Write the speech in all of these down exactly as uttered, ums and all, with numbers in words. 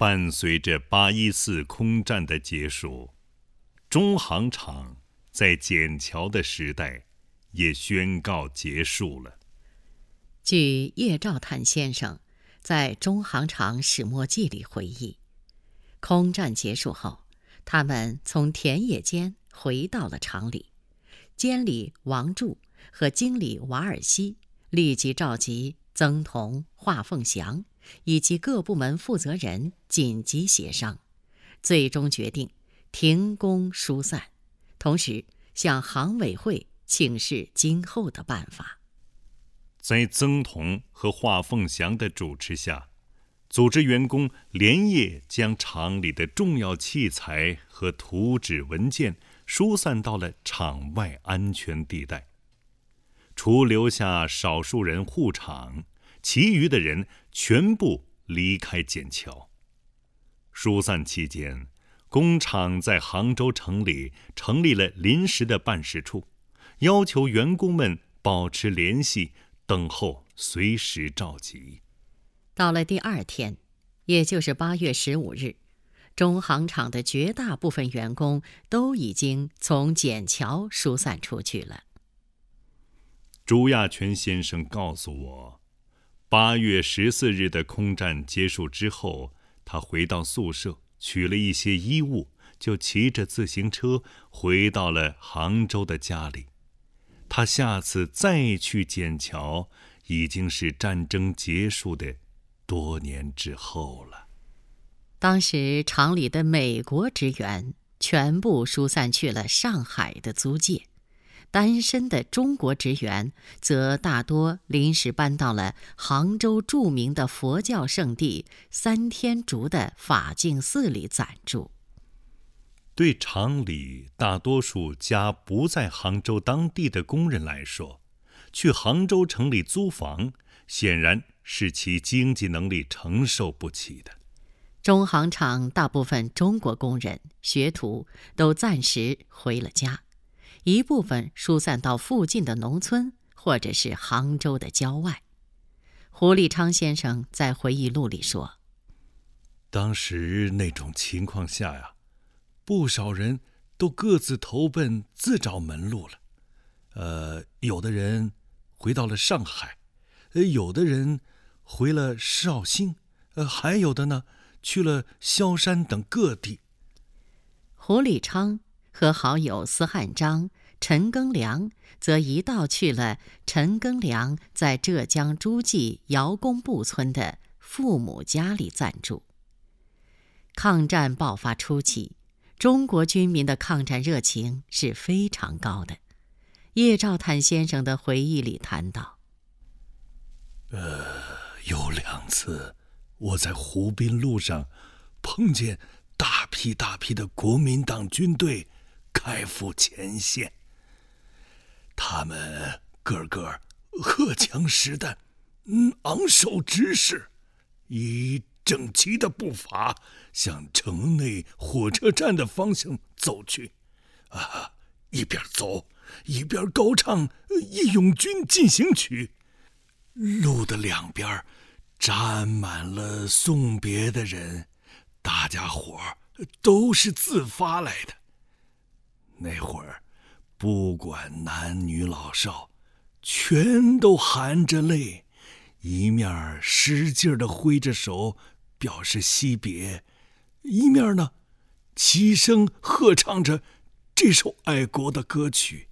伴随着八一四空战的结束，中航厂在笕桥的时代也宣告结束了。 据叶兆坦先生在《中航厂始末记》里回忆，空战结束后，他们从田野间回到了厂里，监理王柱和经理瓦尔西立即召集曾同、华凤祥以及各部门负责人紧急协商，最终决定停工疏散，同时向航委会请示今后的办法。 在曾同和华凤祥的主持下，组织员工连夜将厂里的重要器材和图纸文件疏散到了厂外安全地带，除留下少数人护厂，其余的人全部离开笕桥。疏散期间，工厂在杭州城里成立了临时的办事处，要求员工们保持联系，等候随时召集。 到了第二天，也就是八月十五日，中航厂的绝大部分员工都已经从笕桥疏散出去了。 朱亚全先生告诉我，八月十四日的空战结束之后，他回到宿舍取了一些衣物，就骑着自行车回到了杭州的家里。他下次再去笕桥，已经是战争结束的多年之后了。 当时厂里的美国职员全部疏散去了上海的租界，单身的中国职员则大多临时搬到了杭州著名的佛教圣地三天竺的法净寺里暂住。 对厂里大多数家不在杭州当地的工人来说，去杭州城里租房，显然是其经济能力承受不起的。 中航厂大部分中国工人、学徒都暂时回了家，一部分疏散到附近的农村或者是杭州的郊外。胡立昌先生在回忆录里说， 当时那种情况下呀，不少人都各自投奔自找门路了。呃，有的人回到了上海，呃，有的人回了绍兴，呃，还有的呢，去了萧山等各地。 胡立昌和好友司汉章、陈庚良则一道去了陈庚良在浙江诸暨姚公布村的父母家里暂住。抗战爆发初期，中国军民的抗战热情是非常高的。叶兆坦先生的回忆里谈到， 呃，有两次我在湖滨路上碰见大批大批的国民党军队开赴前线，他们个个荷枪实弹，嗯，昂首直视，以整齐的步伐向城内火车站的方向走去，啊，一边走一边高唱《义勇军进行曲》，路的两边站满了送别的人，大家伙都是自发来的。那会儿，不管男女老少，全都含着泪，一面使劲地挥着手表示惜别，一面呢，齐声合唱着这首爱国的歌曲。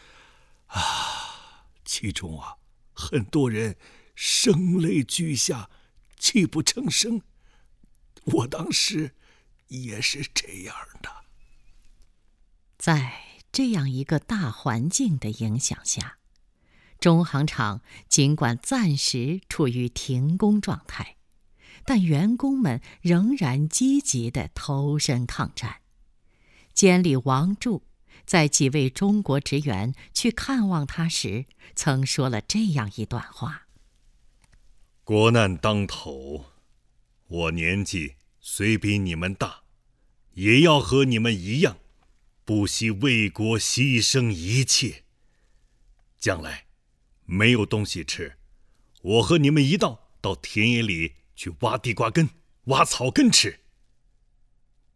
啊，其中啊，很多人声泪俱下，泣不成声。我当时也是这样的。 在这样一个大环境的影响下，中航厂尽管暂时处于停工状态，但员工们仍然积极地投身抗战。监理王柱在几位中国职员去看望他时，曾说了这样一段话： 国难当头，我年纪虽比你们大，也要和你们一样，不惜为国牺牲一切。将来没有东西吃，我和你们一道到田野里去挖地瓜根、挖草根吃，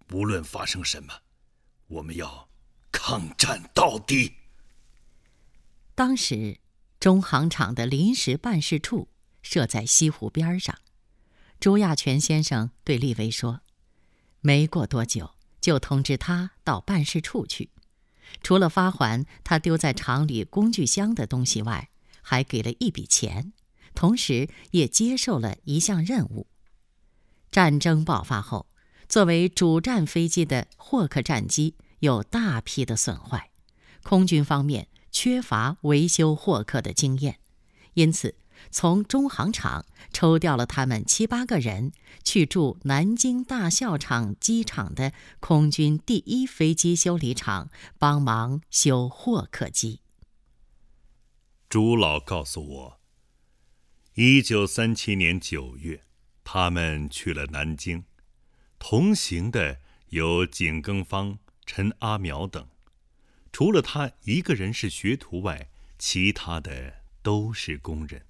无论发生什么，我们要抗战到底。 当时，中航厂的临时办事处设在西湖边上。朱亚泉先生对厉威说：“没过多久，就通知他到办事处去。除了发还他丢在厂里工具箱的东西外，还给了一笔钱，同时也接受了一项任务。战争爆发后，作为主战飞机的霍克战机有大批的损坏，空军方面缺乏维修霍克的经验，因此从中航厂抽调了他们七八个人去驻南京大校场机场的空军第一飞机修理厂帮忙修霍克机。 朱老告诉我，一九三七年九月，他们去了南京，同行的有景耕方、陈阿苗等，除了他一个人是学徒外，其他的都是工人。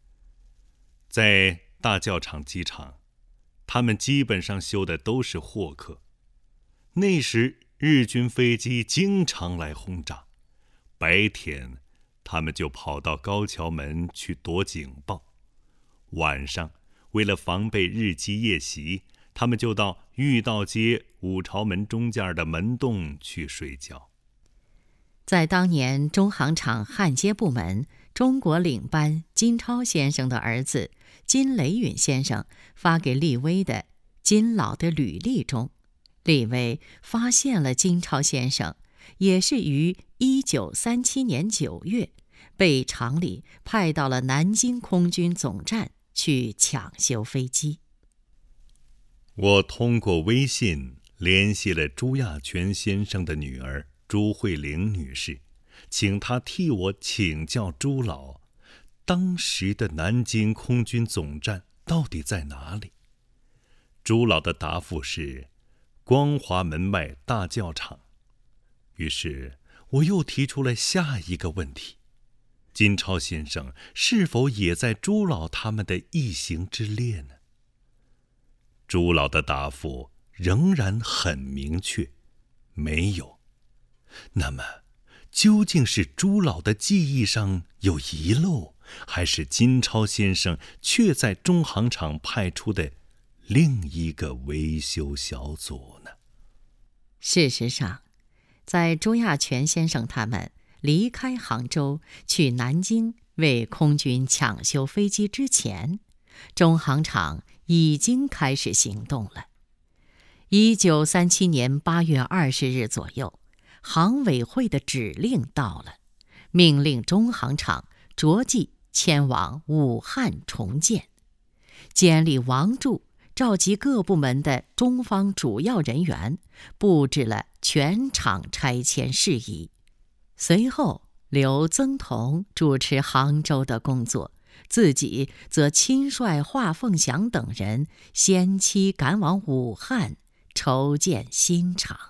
在大教场机场，他们基本上修的都是霍克。那时日军飞机经常来轰炸，白天他们就跑到高桥门去躲警报，晚上为了防备日机夜袭，他们就到御道街五朝门中间的门洞去睡觉。 在当年中航厂焊接部门中国领班金超先生的儿子金雷允先生发给厉威的金老的履历中，厉威发现了金超先生也是于一九三七年九月被厂里派到了南京空军总站去抢修飞机。 我通过微信联系了朱亚泉先生的女儿朱慧玲女士，请她替我请教朱老，当时的南京空军总站到底在哪里？朱老的答复是光华门外大教场。于是我又提出了下一个问题：金超先生是否也在朱老他们的一行之列呢？朱老的答复仍然很明确，没有。那么究竟是朱老的记忆上有遗漏，还是金超先生却在中航厂派出的另一个维修小组呢？ 事实上，在朱亚泉先生他们离开杭州去南京为空军抢修飞机之前，中航厂已经开始行动了。一九三七年八月二十日左右，航委会的指令到了，命令中航厂着即迁往武汉重建。监理王柱召集各部门的中方主要人员，布置了全厂拆迁事宜。随后刘增同主持杭州的工作，自己则亲率华凤祥等人先期赶往武汉筹建新厂。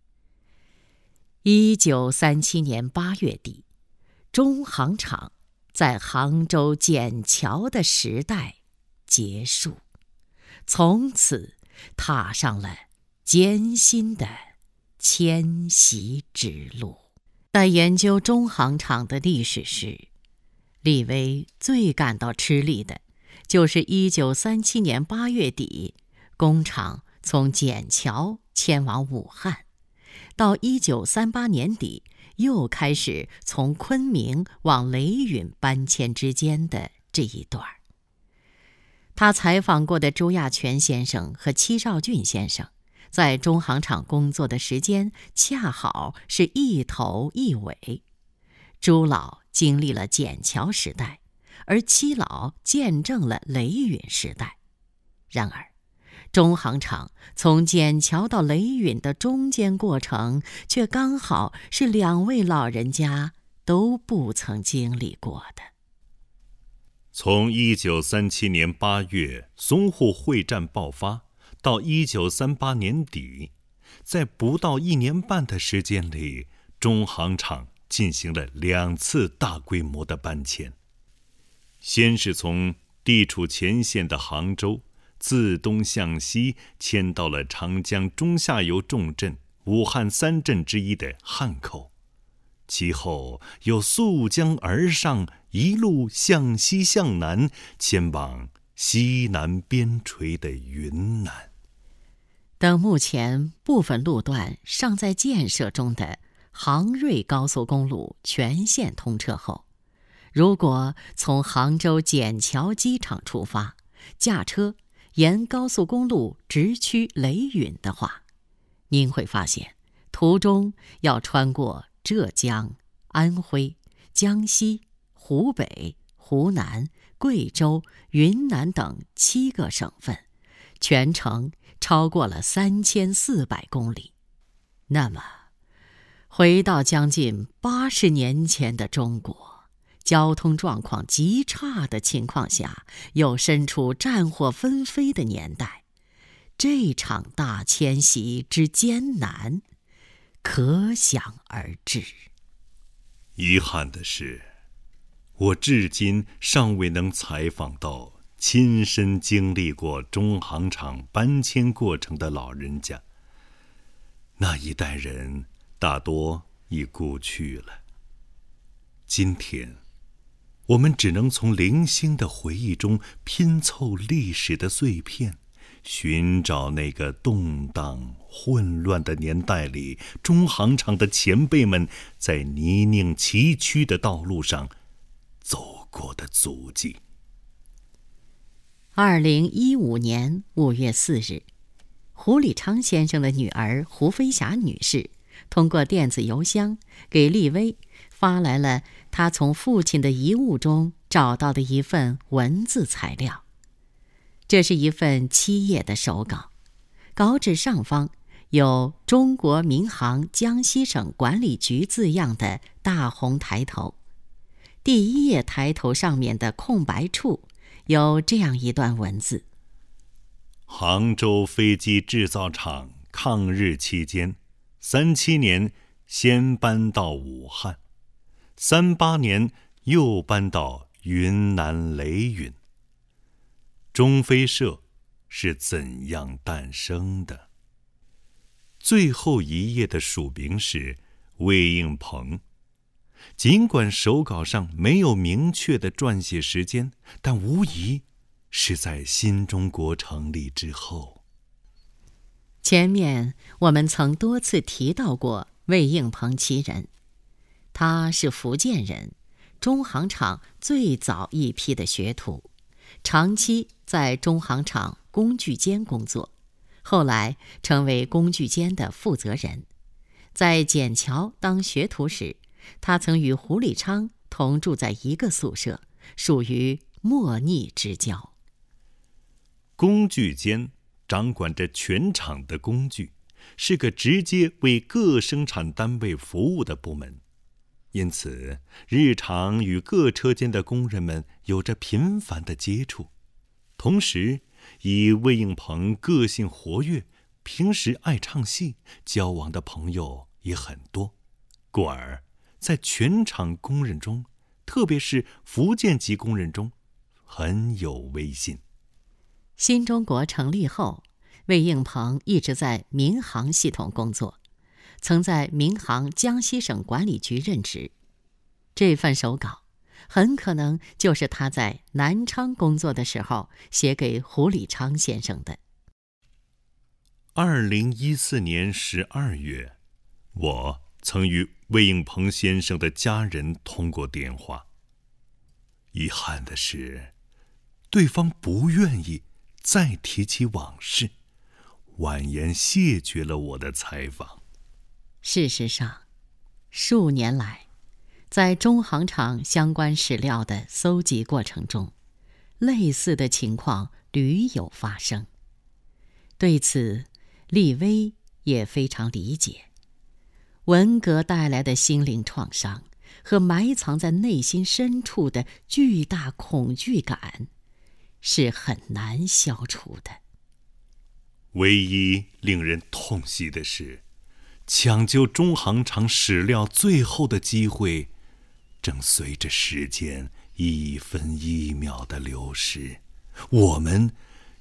一九三七年八月底，中航厂在杭州建桥的时代结束，从此踏上了艰辛的迁徙之路。在研究中航厂的历史时，厉威最感到吃力的就是一九三七年八月底，工厂从笕桥迁往武汉，到一九三八年底又开始从昆明往雷允搬迁之间的这一段。他采访过的朱亚泉先生和戚兆俊先生在中航厂工作的时间恰好是一头一尾。朱老经历了笕桥时代，而戚老见证了雷允时代。然而中航厂从笕桥到雷允的中间过程，却刚好是两位老人家都不曾经历过的。 从一九三七年八月淞沪会战爆发到一九三八年底，在不到一年半的时间里，中航厂进行了两次大规模的搬迁。先是从地处前线的杭州， 自东向西迁到了长江中下游重镇武汉三镇之一的汉口，其后又溯江而上，一路向西向南，前往西南边陲的云南。 等目前部分路段尚在建设中的杭瑞高速公路全线通车后，如果从杭州笕桥机场出发，驾车沿高速公路直趋雷允的话，您会发现途中要穿过浙江、安徽、江西、湖北、湖南、贵州、云南等七个省份，全程超过了三千四百公里。那么，回到将近八十年前的中国，交通状况极差的情况下，又身处战火纷飞的年代，这场大迁徙之艰难，可想而知。 遗憾的是，我至今尚未能采访到亲身经历过中航厂搬迁过程的老人家。那一代人大多已故去了。今天，我们只能从零星的回忆中拼凑历史的碎片，寻找那个动荡混乱的年代里，中航厂的前辈们在泥泞崎岖的道路上走过的足迹。 二零一五年五月四日，胡礼昌先生的女儿胡飞霞女士通过电子邮箱给厉薇发来了她从父亲的遗物中找到的一份文字材料。这是一份七页的手稿，稿纸上方有中国民航江西省管理局字样的大红抬头，第一页抬头上面的空白处有这样一段文字： 杭州飞机制造厂抗日期间，三七年先搬到武汉，三八年又搬到云南雷允。中飞社是怎样诞生的？最后一页的署名是魏应鹏。尽管手稿上没有明确的撰写时间，但无疑是在新中国成立之后。 前面我们曾多次提到过魏应鹏其人，他是福建人，中航厂最早一批的学徒，长期在中航厂工具间工作，后来成为工具间的负责人。在笕桥当学徒时，他曾与胡礼昌同住在一个宿舍，属于莫逆之交。 工具间掌管着全厂的工具，是个直接为各生产单位服务的部门，因此日常与各车间的工人们有着频繁的接触。同时，以魏应鹏个性活跃，平时爱唱戏，交往的朋友也很多，故而在全厂工人中，特别是福建籍工人中，很有威信。 新中国成立后，魏应鹏一直在民航系统工作，曾在民航江西省管理局任职。这份手稿很可能就是他在南昌工作的时候写给胡礼昌先生的。 二零一四年十二月，我曾与魏应鹏先生的家人通过电话。遗憾的是，对方不愿意再提起往事，婉言谢绝了我的采访。 事实上，数年来，在中航厂相关史料的搜集过程中，类似的情况屡有发生。对此，厉薇也非常理解。文革带来的心灵创伤和埋藏在内心深处的巨大恐惧感，是很难消除的。 唯一令人痛惜的是，抢救中航厂史料最后的机会，正随着时间一分一秒的流失，我们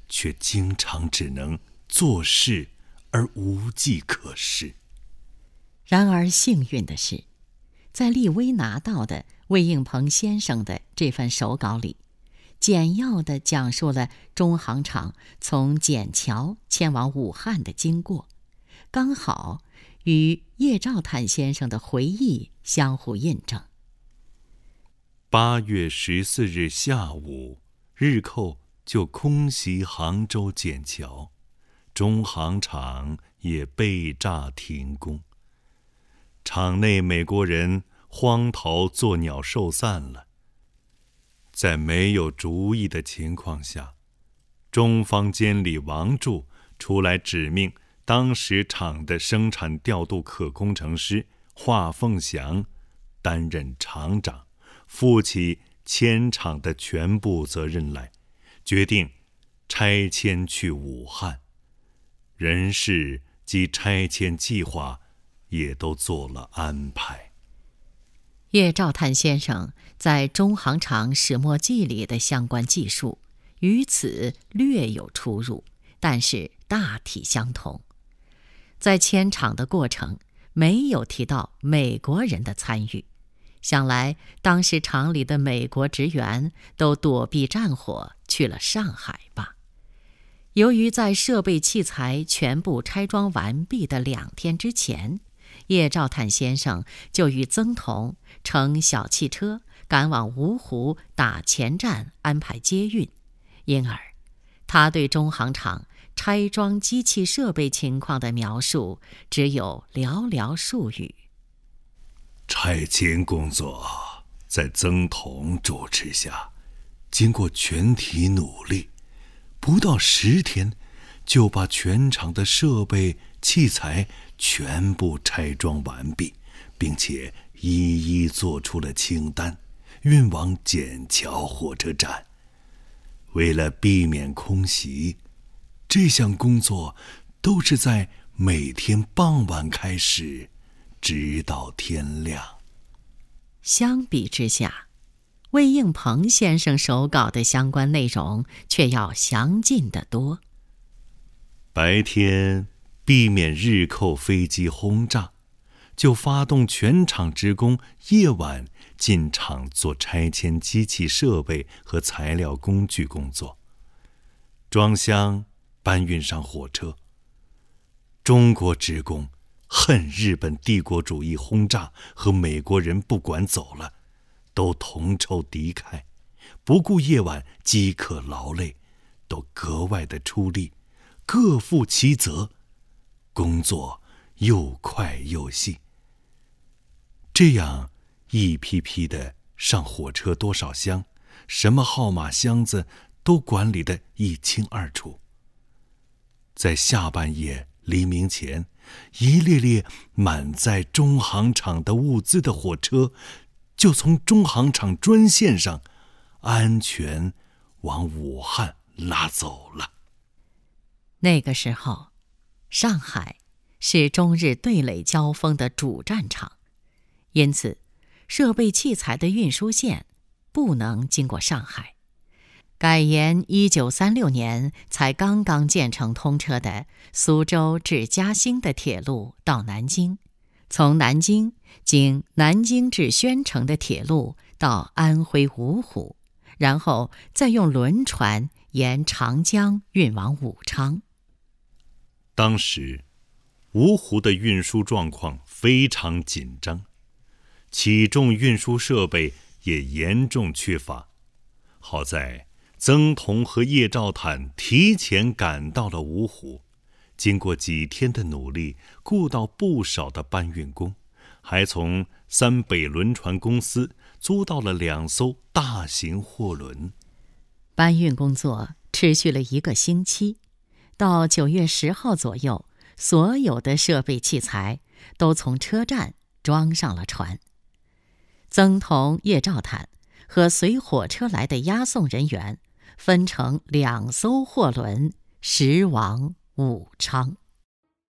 却经常只能做事而无计可施。 然而幸运的是，在利威拿到的魏应鹏先生的这份手稿里，简要地讲述了中航厂从笕桥迁往武汉的经过，刚好与叶兆坦先生的回忆相互印证。 八月十四日下午，日寇就空袭杭州笕桥，中航厂也被炸停工。厂内美国人荒逃作鸟兽散了。在没有主意的情况下，中方监理王柱出来指命当时厂的生产调度科工程师华凤祥担任厂长，负起迁厂的全部责任来，决定拆迁去武汉，人事及拆迁计划也都做了安排。 叶兆坦先生在中航厂始末记里的相关记述与此略有出入，但是大体相同。在迁厂的过程没有提到美国人的参与，想来当时厂里的美国职员都躲避战火去了上海吧。由于在设备器材全部拆装完毕的两天之前，叶兆坦先生就与曾同乘小汽车赶往芜湖打前站安排接运，因而他对中航厂拆装机器设备情况的描述只有寥寥数语。 拆迁工作在曾同主持下，经过全体努力，不到十天就把全厂的设备器材全部拆装完毕，并且一一做出了清单，运往笕桥火车站。为了避免空袭，这项工作都是在每天傍晚开始，直到天亮。 相比之下，魏应鹏先生手稿的相关内容却要详尽得多。 白天避免日寇飞机轰炸，就发动全厂职工夜晚进厂做拆迁机器设备和材料工具工作，装箱搬运上火车。中国职工恨日本帝国主义轰炸和美国人不管走了，都同仇敌忾，不顾夜晚饥渴劳累，都格外的出力，各负其责，工作又快又细。这样一批批的上火车多少箱，什么号码箱子都管理得一清二楚。在下半夜黎明前，一列列满载中航厂的物资的火车就从中航厂专线上安全往武汉拉走了。 那个时候，上海是中日对垒交锋的主战场，因此设备器材的运输线不能经过上海。改沿一九三六年才刚刚建成通车的苏州至嘉兴的铁路到南京，从南京经南京至宣城的铁路到安徽芜湖，然后再用轮船沿长江运往武昌。 当时芜湖的运输状况非常紧张，起重运输设备也严重缺乏。好在曾同和叶兆坦提前赶到了芜湖，经过几天的努力，雇到不少的搬运工，还从三北轮船公司租到了两艘大型货轮。 搬运工作持续了一个星期，到九月十号左右，所有的设备器材都从车站装上了船。曾同、叶兆坦和随火车来的押送人员分成两艘货轮驶往武昌。